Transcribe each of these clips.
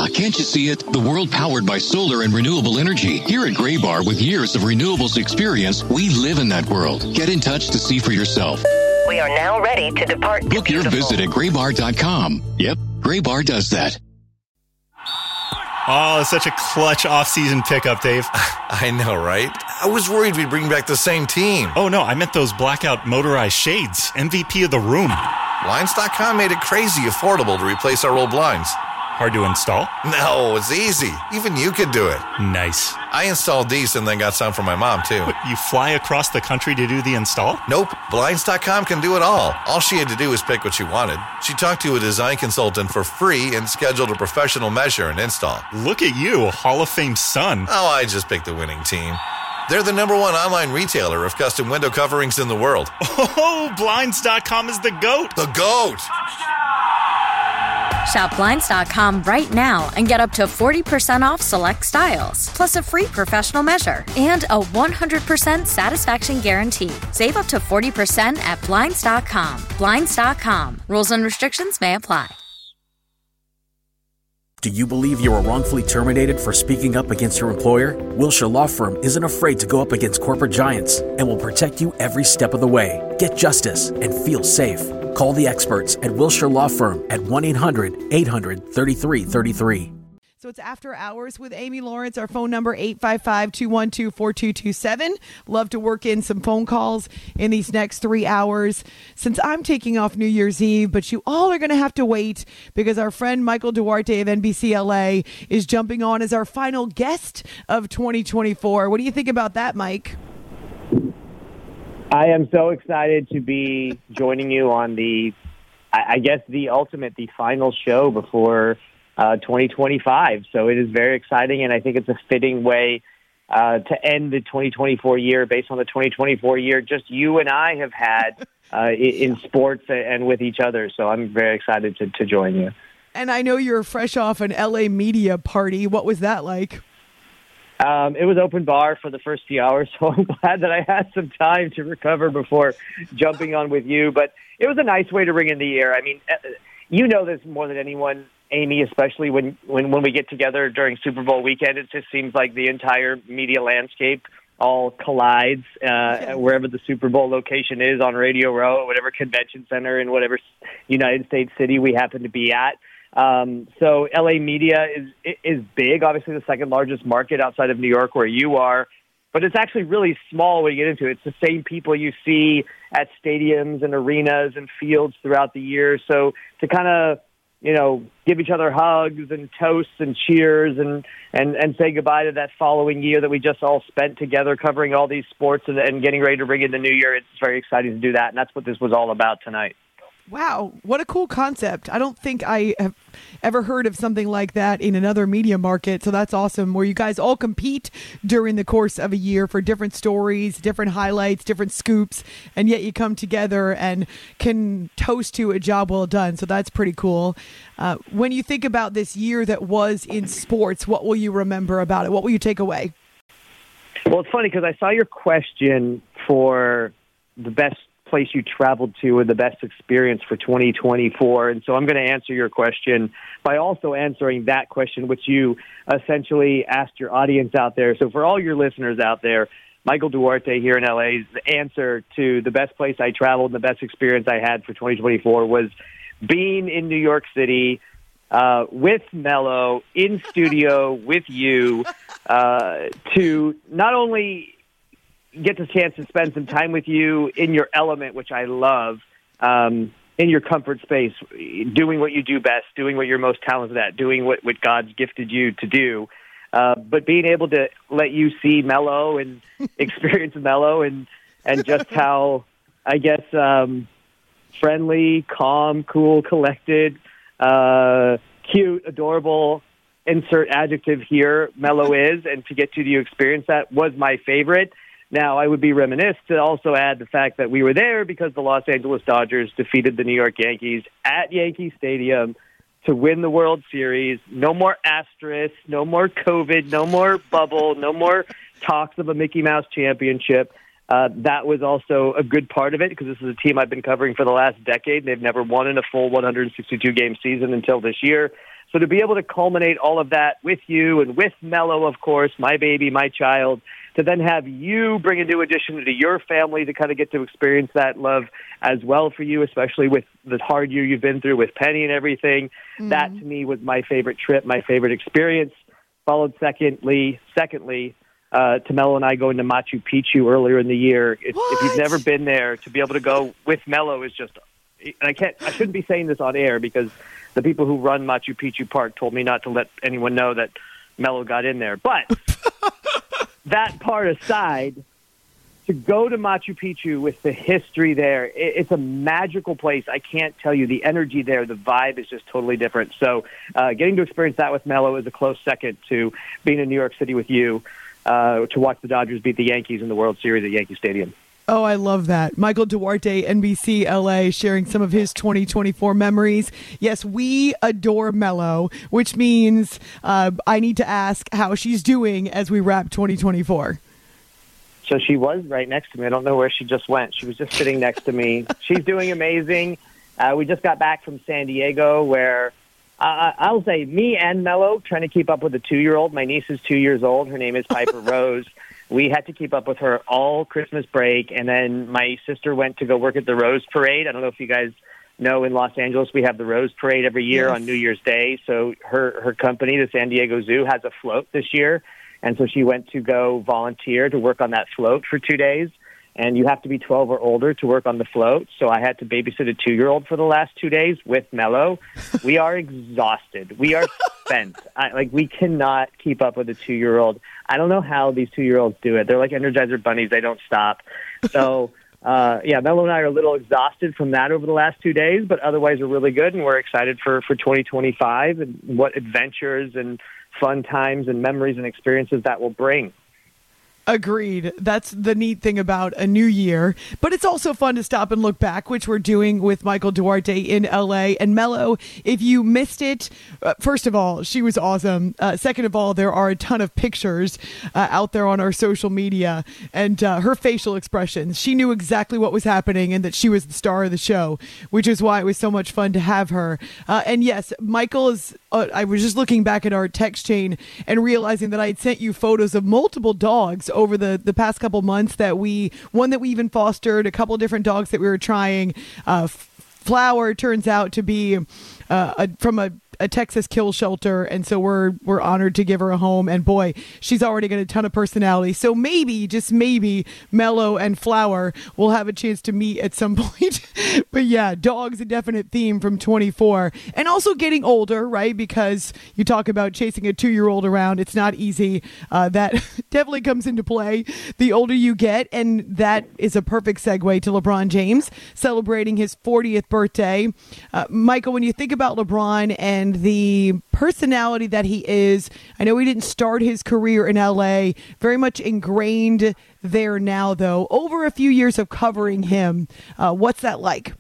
can't you see it? The world powered by solar and renewable energy. Here at Graybar, with years of renewables experience, we live in that world. Get in touch to see for yourself. We are now ready to depart. Book your visit at graybar.com. Yep, Graybar does that. Oh, such a clutch off-season pickup, Dave. I know, right? I was worried we'd bring back the same team. Oh, no, I meant those blackout motorized shades. MVP of the room. Blinds.com made it crazy affordable to replace our old blinds. Hard to install? No, it's easy. Even you could do it. Nice. I installed these and then got some for my mom, too. What, you fly across the country to do the install? Nope. Blinds.com can do it all. All she had to do was pick what she wanted. She talked to a design consultant for free and scheduled a professional measure and install. Look at you, Hall of Fame son. Oh, I just picked the winning team. They're the #1 online retailer of custom window coverings in the world. Oh, Blinds.com is the GOAT. The GOAT! Shop Blinds.com right now and get up to 40% off select styles, plus a free professional measure and a 100% satisfaction guarantee. Save up to 40% at Blinds.com. Blinds.com. Rules and restrictions may apply. Do you believe you were wrongfully terminated for speaking up against your employer? Wilshire Law Firm isn't afraid to go up against corporate giants and will protect you every step of the way. Get justice and feel safe. Call the experts at Wilshire Law Firm at 1-800-800-3333. So it's After Hours with Amy Lawrence. Our phone number, 855-212-4227. Love to work in some phone calls in these next 3 hours. Since I'm taking off New Year's Eve, but you all are going to have to wait because our friend Michael Duarte of NBC LA is jumping on as our final guest of 2024. What do you think about that, Mike? I am so excited to be joining you on the final show before 2025. So it is very exciting, and I think it's a fitting way to end the 2024 year based on the 2024 year just you and I have had in sports and with each other. So I'm very excited to join you. And I know you're fresh off an LA media party. What was that like? It was open bar for the first few hours, so I'm glad that I had some time to recover before jumping on with you. But it was a nice way to ring in the year. I mean, you know this more than anyone, Amy, especially when we get together during Super Bowl weekend. It just seems like the entire media landscape all collides wherever the Super Bowl location is on Radio Row, whatever convention center in whatever United States city we happen to be at. So LA media is big, obviously the second largest market outside of New York where you are, but it's actually really small when you get into it. It's the same people you see at stadiums and arenas and fields throughout the year. So to kind of, give each other hugs and toasts and cheers and say goodbye to that following year that we just all spent together covering all these sports and getting ready to ring in the new year. It's very exciting to do that. And that's what this was all about tonight. Wow, what a cool concept. I don't think I have ever heard of something like that in another media market, so that's awesome, where you guys all compete during the course of a year for different stories, different highlights, different scoops, and yet you come together and can toast to a job well done, so that's pretty cool. When you think about this year that was in sports, what will you remember about it? What will you take away? Well, it's funny because I saw your question for the best place you traveled to and the best experience for 2024. And so I'm going to answer your question by also answering that question, which you essentially asked your audience out there. So for all your listeners out there, Michael Duarte here in LA's answer to the best place I traveled and the best experience I had for 2024 was being in New York City with Mello in studio with you to not only get the chance to spend some time with you in your element, which I love, in your comfort space, doing what you do best, doing what you're most talented at, doing what God's gifted you to do, but being able to let you see Mello and experience Mello and just how, I guess, friendly, calm, cool, collected, cute, adorable, insert adjective here, Mello is, and to get to experience that was my favorite. Now, I would be remiss to also add the fact that we were there because the Los Angeles Dodgers defeated the New York Yankees at Yankee Stadium to win the World Series. No more asterisks, no more COVID, no more bubble, no more talks of a Mickey Mouse championship. That was also a good part of it because this is a team I've been covering for the last decade. They've never won in a full 162-game season until this year. So to be able to culminate all of that with you and with Melo, of course, my baby, my child, to then have you bring a new addition to your family to kind of get to experience that love as well for you, especially with the hard year you've been through with Penny and everything. That, to me, was my favorite trip, my favorite experience. Followed secondly, to Melo and I going to Machu Picchu earlier in the year. If you've never been there, to be able to go with Melo is just, and I shouldn't be saying this on air because the people who run Machu Picchu Park told me not to let anyone know that Melo got in there. But that part aside, to go to Machu Picchu with the history there, it's a magical place. I can't tell you, the energy there, the vibe is just totally different. So getting to experience that with Melo is a close second to being in New York City with you to watch the Dodgers beat the Yankees in the World Series at Yankee Stadium. Oh, I love that. Michael Duarte, NBC LA, sharing some of his 2024 memories. Yes, we adore Melo, which means I need to ask how she's doing as we wrap 2024. So she was right next to me. I don't know where she just went. She was just sitting next to me. She's doing amazing. We just got back from San Diego where I'll say me and Melo trying to keep up with a 2-year-old. My niece is 2 years old. Her name is Piper Rose. We had to keep up with her all Christmas break, and then my sister went to go work at the Rose Parade. I don't know if you guys know, in Los Angeles we have the Rose Parade every year on New Year's Day. So her company, the San Diego Zoo, has a float this year, and so she went to go volunteer to work on that float for 2 days. And you have to be 12 or older to work on the float. So I had to babysit a 2-year-old for the last 2 days with Melo. We are exhausted. We are spent. We cannot keep up with a 2-year-old. I don't know how these 2-year-olds do it. They're like Energizer bunnies. They don't stop. So, Melo and I are a little exhausted from that over the last 2 days, but otherwise we're really good, and we're excited for 2025 and what adventures and fun times and memories and experiences that will bring. Agreed. That's the neat thing about a new year. But it's also fun to stop and look back, which we're doing with Michael Duarte in LA. And Melo, if you missed it, first of all, she was awesome. Second of all, there are a ton of pictures out there on our social media. And her facial expressions, she knew exactly what was happening and that she was the star of the show, which is why it was so much fun to have her. And yes, Michael is, I was just looking back at our text chain and realizing that I had sent you photos of multiple dogs over the past couple months one that we even fostered, a couple different dogs that we were trying. Flower turns out to be from a Texas kill shelter, and so we're honored to give her a home. And boy, she's already got a ton of personality. So maybe, just maybe, Melo and Flower will have a chance to meet at some point. But yeah, dog's a definite theme from 24, and also getting older, right? Because you talk about chasing a 2-year-old around, it's not easy. That definitely comes into play the older you get, and that is a perfect segue to LeBron James celebrating his 40th birthday. Michael, when you think about LeBron and the personality that he is, I know he didn't start his career in LA, very much ingrained there now, though. Over a few years of covering him, what's that like?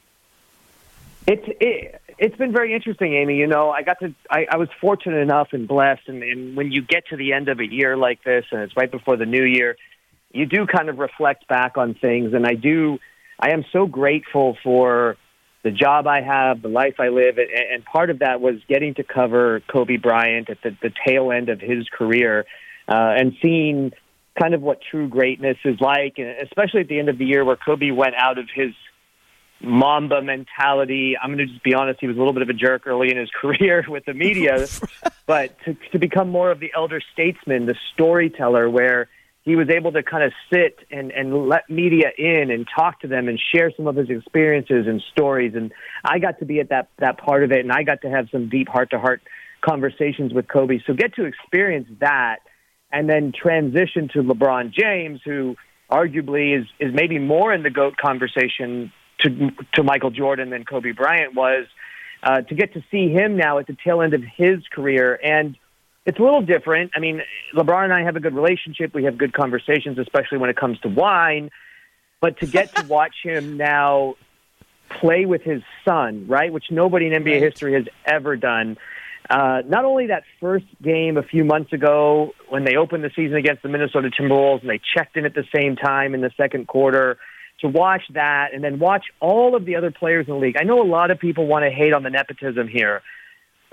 It's been very interesting, Amy. You know, I was fortunate enough and blessed, and when you get to the end of a year like this, and it's right before the new year, you do kind of reflect back on things, and I am so grateful for the job I have, the life I live, and part of that was getting to cover Kobe Bryant at the tail end of his career, and seeing kind of what true greatness is like, and especially at the end of the year where Kobe went out of his Mamba mentality. I'm going to just be honest, he was a little bit of a jerk early in his career with the media, but to become more of the elder statesman, the storyteller, where he was able to kind of sit and let media in and talk to them and share some of his experiences and stories. And I got to be at that part of it, and I got to have some deep heart-to-heart conversations with Kobe. So get to experience that and then transition to LeBron James, who arguably is maybe more in the GOAT conversation to Michael Jordan than Kobe Bryant was, to get to see him now at the tail end of his career. And it's a little different. I mean, LeBron and I have a good relationship. We have good conversations, especially when it comes to wine. But to get to watch him now play with his son, right, which nobody in NBA history has ever done. Not only that first game a few months ago when they opened the season against the Minnesota Timberwolves and they checked in at the same time in the second quarter, to watch that and then watch all of the other players in the league. I know a lot of people want to hate on the nepotism here,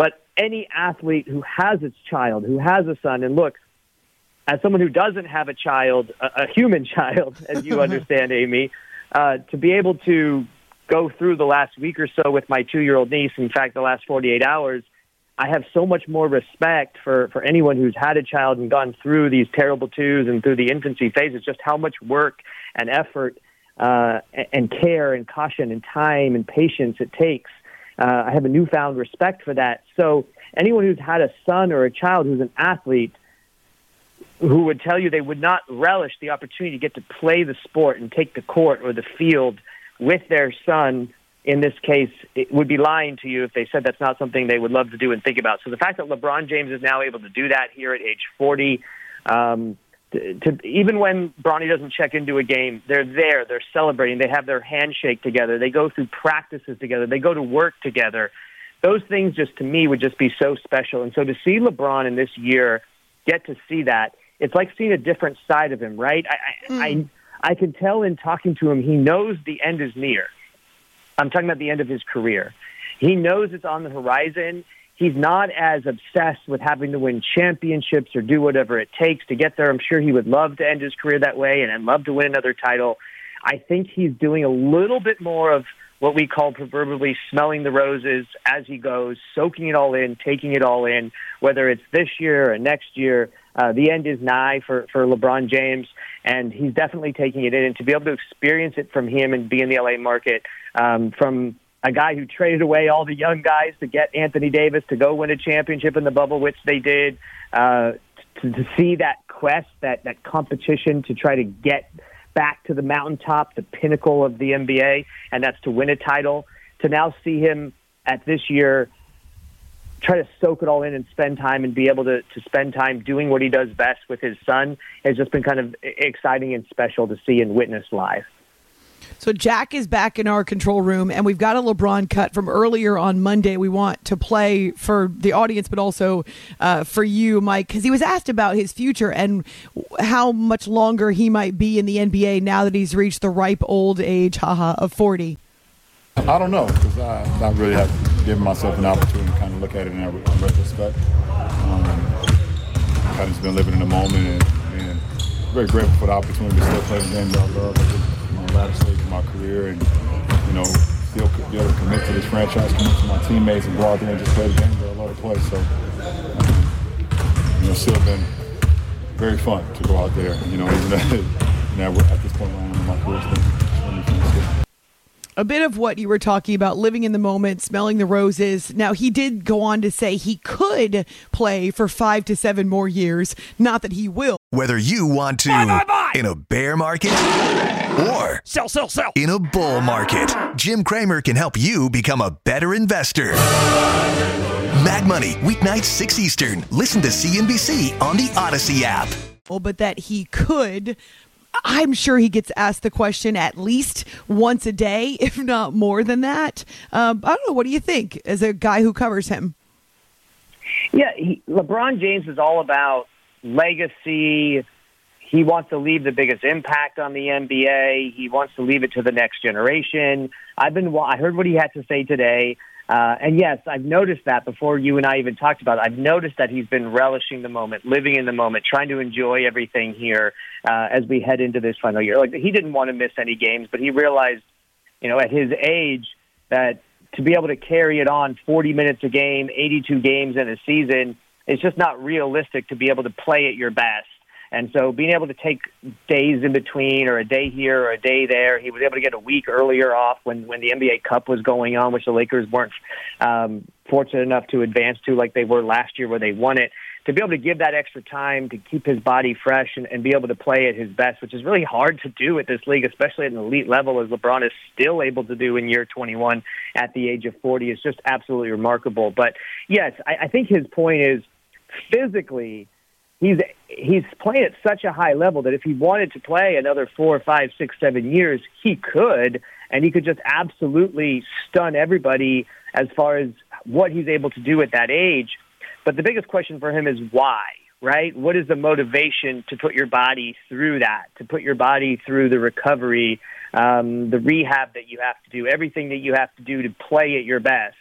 But any athlete who has a child, who has a son, and look, as someone who doesn't have a child, a human child, as you understand, Amy, to be able to go through the last week or so with my 2-year-old niece, in fact, the last 48 hours, I have so much more respect for anyone who's had a child and gone through these terrible twos and through the infancy phases, just how much work and effort and care and caution and time and patience it takes. I have a newfound respect for that. So anyone who's had a son or a child who's an athlete who would tell you they would not relish the opportunity to get to play the sport and take the court or the field with their son, in this case, it would be lying to you if they said that's not something they would love to do and think about. So the fact that LeBron James is now able to do that here at age 40, even when Bronny doesn't check into a game, they're there, they're celebrating, they have their handshake together, they go through practices together, they go to work together. Those things just, to me, would just be so special. And so to see LeBron in this year get to see that, it's like seeing a different side of him, right? I can tell in talking to him, he knows the end is near. I'm talking about the end of his career. He knows it's on the horizon. He's not as obsessed with having to win championships or do whatever it takes to get there. I'm sure he would love to end his career that way and love to win another title. I think he's doing a little bit more of what we call proverbially smelling the roses as he goes, soaking it all in, taking it all in, whether it's this year or next year. The end is nigh for LeBron James, and he's definitely taking it in. And to be able to experience it from him and be in the LA market, from a guy who traded away all the young guys to get Anthony Davis to go win a championship in the bubble, which they did, to see that quest, that competition to try to get back to the mountaintop, the pinnacle of the NBA, and that's to win a title, to now see him at this year try to soak it all in and spend time and be able to spend time doing what he does best with his son has just been kind of exciting and special to see and witness live. So Jack is back in our control room, and we've got a LeBron cut from earlier on Monday we want to play for the audience, but also for you, Mike, because he was asked about his future and how much longer he might be in the NBA now that he's reached the ripe old age, of 40. I don't know, because I really have given myself an opportunity to kind of look at it in retrospect. I've just been living in the moment and very grateful for the opportunity to still play the game that I love at the latter stage of my career, and still be able to commit to this franchise, commit to my teammates, and go out there and just play the game that I love to play. So, still been very fun to go out there. Even at this point in my career, it's been fun. A bit of what you were talking about, living in the moment, smelling the roses. Now, he did go on to say he could play for 5 to 7 more years. Not that he will. Whether you want to in a bear market or sell in a bull market, Jim Cramer can help you become a better investor. Mad Money, weeknights 6 Eastern. Listen to CNBC on the Odyssey app. Well, but that he could... I'm sure he gets asked the question at least once a day, if not more than that. I don't know. What do you think as a guy who covers him? Yeah, LeBron James is all about legacy. He wants to leave the biggest impact on the NBA. He wants to leave it to the next generation. I heard what he had to say today. And yes, I've noticed that before you and I even talked about it. I've noticed that he's been relishing the moment, living in the moment, trying to enjoy everything here as we head into this final year. Like, he didn't want to miss any games, but he realized, at his age, that to be able to carry it on 40 minutes a game, 82 games in a season, it's just not realistic to be able to play at your best. And so being able to take days in between, or a day here or a day there, he was able to get a week earlier off when the NBA Cup was going on, which the Lakers weren't fortunate enough to advance to like they were last year where they won it. To be able to give that extra time to keep his body fresh and be able to play at his best, which is really hard to do at this league, especially at an elite level, as LeBron is still able to do in year 21 at the age of 40, is just absolutely remarkable. But yes, I think his point is physically, he's playing at such a high level that if he wanted to play another 4, 5, 6, 7 years, he could, and he could just absolutely stun everybody as far as what he's able to do at that age. But the biggest question for him is why, right? What is the motivation to put your body through that, to put your body through the recovery, the rehab that you have to do, everything that you have to do to play at your best?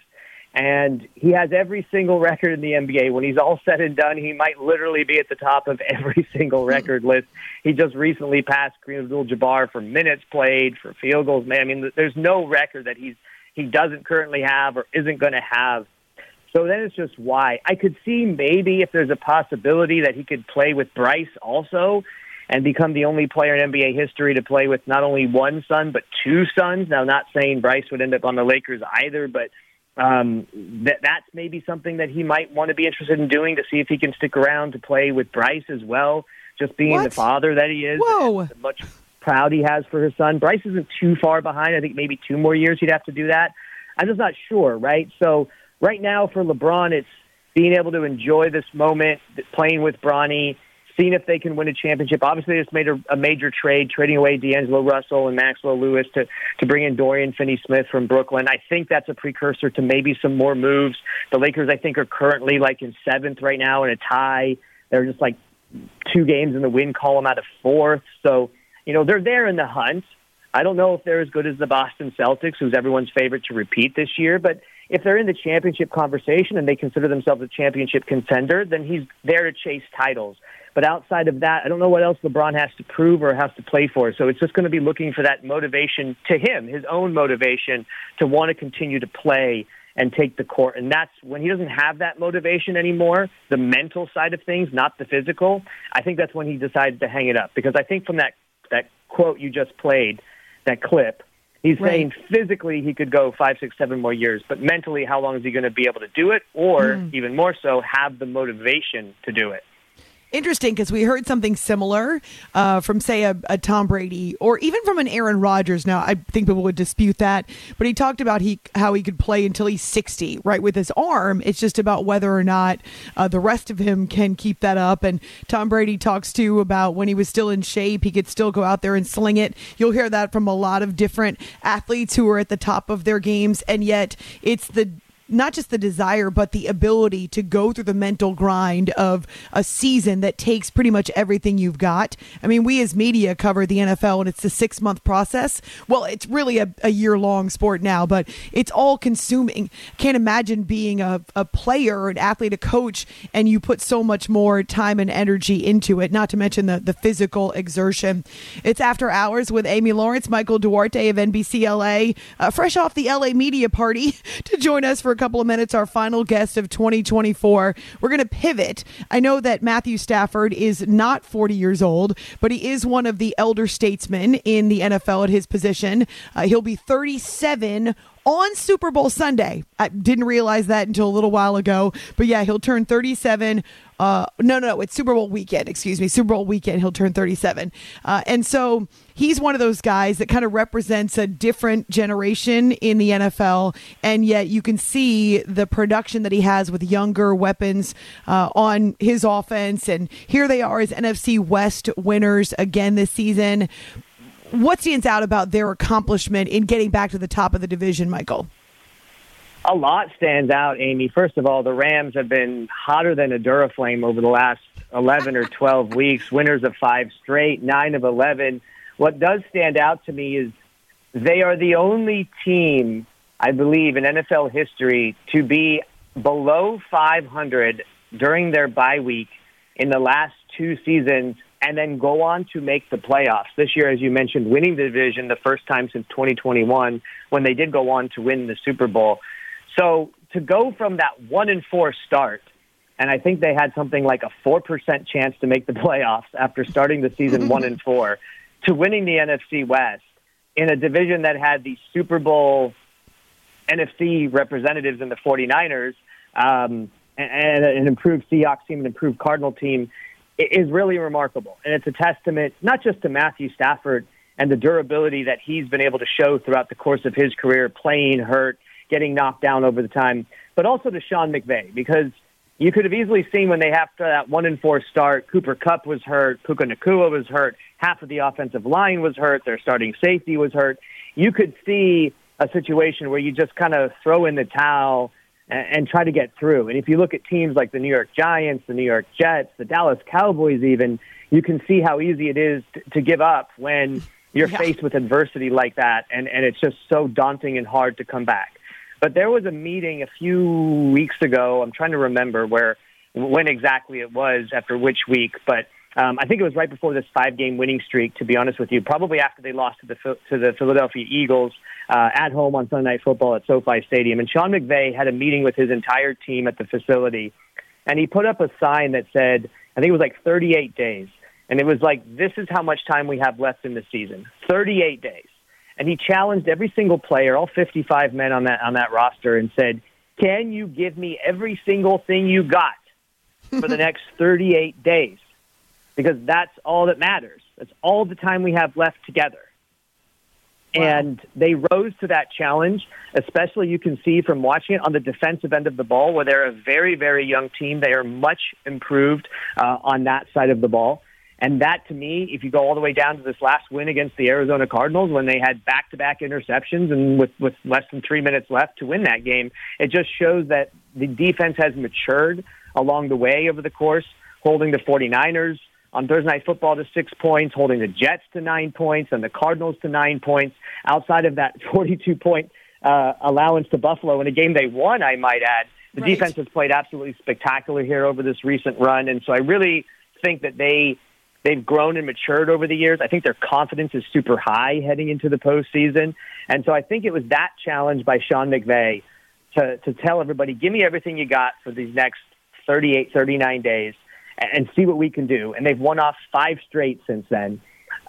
And he has every single record in the NBA. When he's all said and done, he might literally be at the top of every single record list. He just recently passed Kareem Abdul-Jabbar for minutes played, for field goals. I mean, there's no record that he doesn't currently have or isn't going to have. So then it's just why. I could see maybe if there's a possibility that he could play with Bryce also and become the only player in NBA history to play with not only one son but two sons. Now, not saying Bryce would end up on the Lakers either, but that's maybe something that he might want to be interested in doing to see if he can stick around to play with Bryce as well, just being the father that he is. Whoa. And much proud he has for his son. Bryce isn't too far behind. I think maybe 2 more years he'd have to do that. I'm just not sure, right? So right now for LeBron, it's being able to enjoy this moment, playing with Bronny, seeing if they can win a championship. Obviously, they just made a major trade, trading away D'Angelo Russell and Maxwell Lewis to bring in Dorian Finney-Smith from Brooklyn. I think that's a precursor to maybe some more moves. The Lakers, I think, are currently like in 7th right now in a tie. They're just like 2 games in the win column out of 4th. So, they're there in the hunt. I don't know if they're as good as the Boston Celtics, who's everyone's favorite to repeat this year, but if they're in the championship conversation and they consider themselves a championship contender, then he's there to chase titles. But outside of that, I don't know what else LeBron has to prove or has to play for. So it's just going to be looking for that motivation to him, his own motivation to want to continue to play and take the court. And that's when he doesn't have that motivation anymore, the mental side of things, not the physical. I think that's when he decides to hang it up. Because I think from that quote you just played, that clip, he's saying physically he could go 5, 6, 7 more years, but mentally, how long is he going to be able to do it? Or even more so, have the motivation to do it? Interesting, because we heard something similar from, say, a Tom Brady or even from an Aaron Rodgers. Now, I think people would dispute that, but he talked about how he could play until he's 60, right, with his arm. It's just about whether or not the rest of him can keep that up. And Tom Brady talks, too, about when he was still in shape, he could still go out there and sling it. You'll hear that from a lot of different athletes who are at the top of their games, and yet it's not just the desire, but the ability to go through the mental grind of a season that takes pretty much everything you've got. I mean, we as media cover the NFL, and it's a 6-month process. Well, it's really a year-long sport now, but it's all consuming. Can't imagine being a player, an athlete, a coach, and you put so much more time and energy into it, not to mention the physical exertion. It's After Hours with Amy Lawrence, Michael Duarte of NBC LA, fresh off the LA media party to join us for a couple of minutes, our final guest of 2024. We're going to pivot. I know that Matthew Stafford is not 40 years old, but he is one of the elder statesmen in the NFL at his position. He'll be 37 on Super Bowl Sunday. I didn't realize that until a little while ago, but yeah, he'll turn 37. No, it's Super Bowl weekend. Excuse me, Super Bowl weekend. He'll turn 37. And so he's one of those guys that kind of represents a different generation in the NFL. And yet you can see the production that he has with younger weapons on his offense. And here they are as NFC West winners again this season. What stands out about their accomplishment in getting back to the top of the division, Michael? A lot stands out, Amy. First of all, the Rams have been hotter than a Duraflame over the last 11 or 12 weeks, winners of 5 straight, 9 of 11. What does stand out to me is they are the only team, I believe, in NFL history to be below 500 during their bye week in the last 2 seasons and then go on to make the playoffs. This year, as you mentioned, winning the division the first time since 2021 when they did go on to win the Super Bowl. So to go from that 1-4 start, and I think they had something like a 4% chance to make the playoffs after starting the season 1-4, to winning the NFC West in a division that had the Super Bowl NFC representatives in the 49ers, and an improved Seahawks team, an improved Cardinal team, is really remarkable. And it's a testament not just to Matthew Stafford and the durability that he's been able to show throughout the course of his career, playing hurt, getting knocked down over the time, but also to Sean McVay, because you could have easily seen when they after that 1-4 start, Cooper Kupp was hurt, Puka Nacua was hurt, half of the offensive line was hurt, their starting safety was hurt. You could see a situation where you just kind of throw in the towel and try to get through. And if you look at teams like the New York Giants, the New York Jets, the Dallas Cowboys even, you can see how easy it is to give up when you're faced with adversity like that, and it's just so daunting and hard to come back. But there was a meeting a few weeks ago. I'm trying to remember when exactly it was, after which week, but I think it was right before this 5-game winning streak, to be honest with you, probably after they lost to the Philadelphia Eagles at home on Sunday Night Football at SoFi Stadium. And Sean McVay had a meeting with his entire team at the facility, and he put up a sign that said, I think it was like 38 days. And it was like, this is how much time we have left in the season, 38 days. And he challenged every single player, all 55 men on that roster, and said, can you give me every single thing you got for the next 38 days? Because that's all that matters. That's all the time we have left together. Wow. And they rose to that challenge, especially you can see from watching it on the defensive end of the ball, where they're a very, very young team. They are much improved on that side of the ball. And that, to me, if you go all the way down to this last win against the Arizona Cardinals, when they had back-to-back interceptions and with less than 3 minutes left to win that game, it just shows that the defense has matured along the way over the course, holding the 49ers on Thursday Night Football to 6 points, holding the Jets to 9 points, and the Cardinals to 9 points, outside of that 42-point allowance to Buffalo in a game they won, I might add. The defense has played absolutely spectacular here over this recent run, and so I really think that they've grown and matured over the years. I think their confidence is super high heading into the postseason, and so I think it was that challenge by Sean McVay to tell everybody, give me everything you got for these next 38, 39 days, and see what we can do. And they've won off 5 straight since then.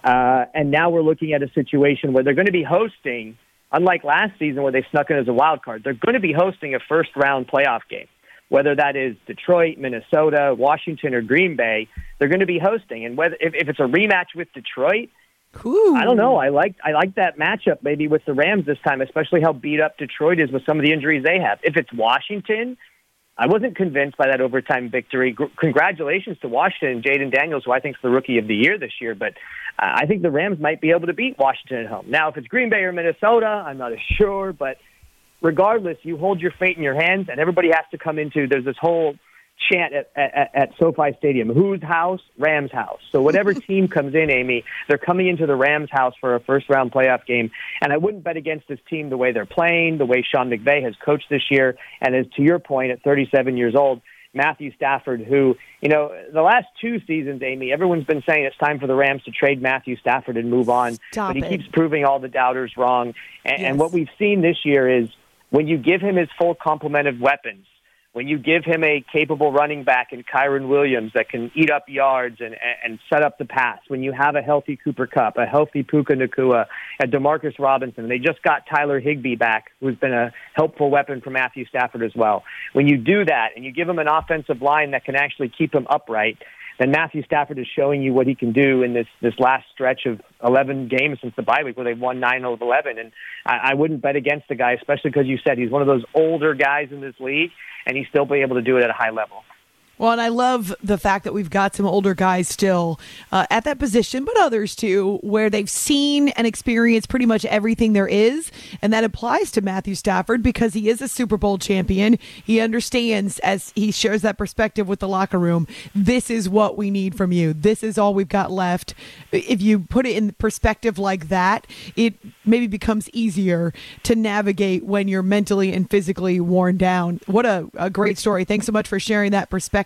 And now we're looking at a situation where they're going to be hosting, unlike last season where they snuck in as a wild card, they're going to be hosting a first-round playoff game. Whether that is Detroit, Minnesota, Washington, or Green Bay, they're going to be hosting. And whether if it's a rematch with Detroit, Ooh. I don't know. I like that matchup maybe with the Rams this time, especially how beat up Detroit is with some of the injuries they have. If it's Washington, I wasn't convinced by that overtime victory. Congratulations to Washington and Jaden Daniels, who I think is the Rookie of the Year this year. But I think the Rams might be able to beat Washington at home. Now, if it's Green Bay or Minnesota, I'm not as sure. But regardless, you hold your fate in your hands, and everybody has to come into – there's this whole chant at SoFi Stadium, whose house? Rams' house. So whatever team comes in, Amy, they're coming into the Rams' house for a first-round playoff game. And I wouldn't bet against this team the way they're playing, the way Sean McVay has coached this year. And as to your point, at 37 years old, Matthew Stafford, who, the last 2 seasons, Amy, everyone's been saying it's time for the Rams to trade Matthew Stafford and move on. But he keeps proving all the doubters wrong. And what we've seen this year is when you give him his full complement of weapons, when you give him a capable running back in Kyron Williams that can eat up yards and set up the pass, when you have a healthy Cooper Kupp, a healthy Puka Nacua, a DeMarcus Robinson, they just got Tyler Higbee back, who's been a helpful weapon for Matthew Stafford as well. When you do that and you give him an offensive line that can actually keep him upright, then Matthew Stafford is showing you what he can do in this last stretch of 11 games since the bye week where they've won 9 of 11. And I wouldn't bet against the guy, especially because you said he's one of those older guys in this league, and he's still be able to do it at a high level. Well, and I love the fact that we've got some older guys still at that position, but others too, where they've seen and experienced pretty much everything there is. And that applies to Matthew Stafford because he is a Super Bowl champion. He understands, as he shares that perspective with the locker room, this is what we need from you. This is all we've got left. If you put it in perspective like that, it maybe becomes easier to navigate when you're mentally and physically worn down. What a great story. Thanks so much for sharing that perspective.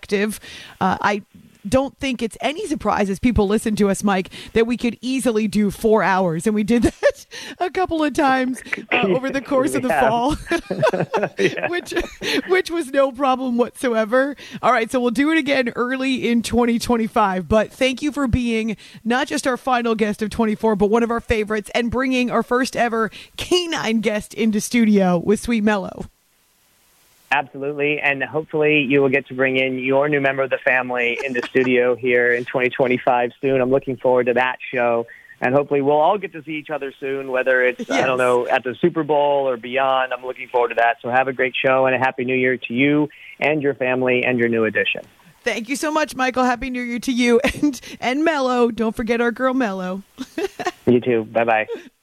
I don't think it's any surprise as people listen to us, Mike, that we could easily do 4 hours. And we did that a couple of times over the course of the fall, which was no problem whatsoever. All right, so we'll do it again early in 2025. But thank you for being not just our final guest of 24, but one of our favorites and bringing our first ever canine guest into studio with Sweet Mellow. Absolutely, and hopefully you will get to bring in your new member of the family in the studio here in 2025 soon. I'm looking forward to that show, and hopefully we'll all get to see each other soon, whether it's, I don't know, at the Super Bowl or beyond. I'm looking forward to that, so have a great show and a Happy New Year to you and your family and your new addition. Thank you so much, Michael. Happy New Year to you and Mello. Don't forget our girl Mello. You too. Bye-bye.